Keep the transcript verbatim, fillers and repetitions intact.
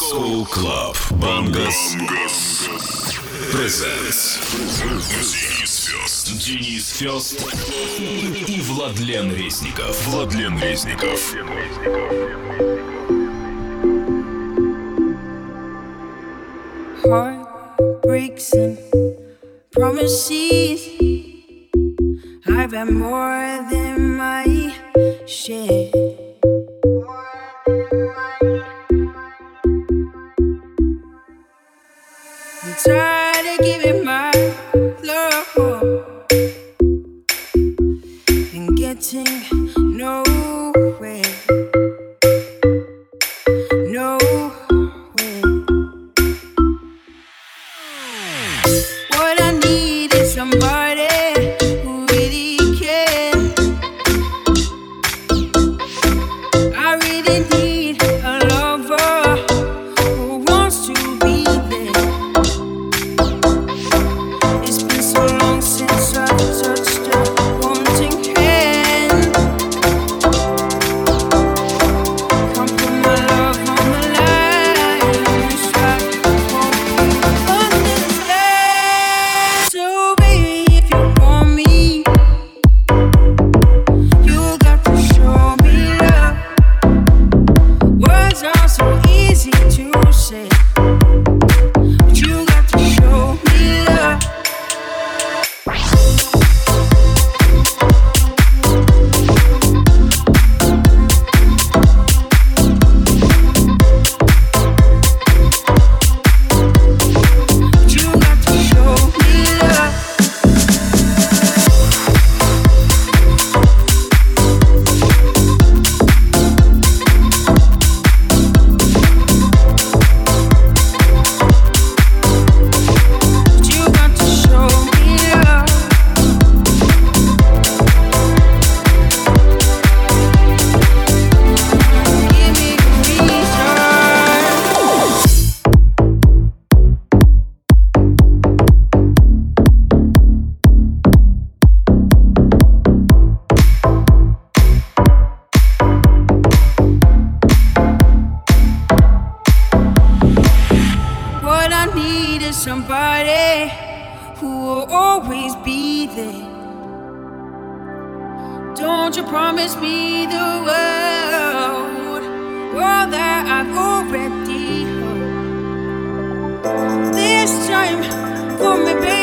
Soul Club Bangos presents Денис Фёст. Денис Фёст и Владлен Резников. Владлен Резников. Heart breaks and promises. I've had more than my share. I'm tired of giving my love and getting nowhere. Nowhere. What I need is somebody who really cares. I really need a lover who wants to be there. It's been so long since I touched a wanting hand. Come put my love on the line. Strive for you understand. So baby, if you want me, you got to show me love. Words are so easy to say, but you got to show me love. But you got to show me love. But you got to show me love. Give me the reason. What I need is somebody who will always be there. Don't you promise me the world, world that I've already heard. This time, for me, baby.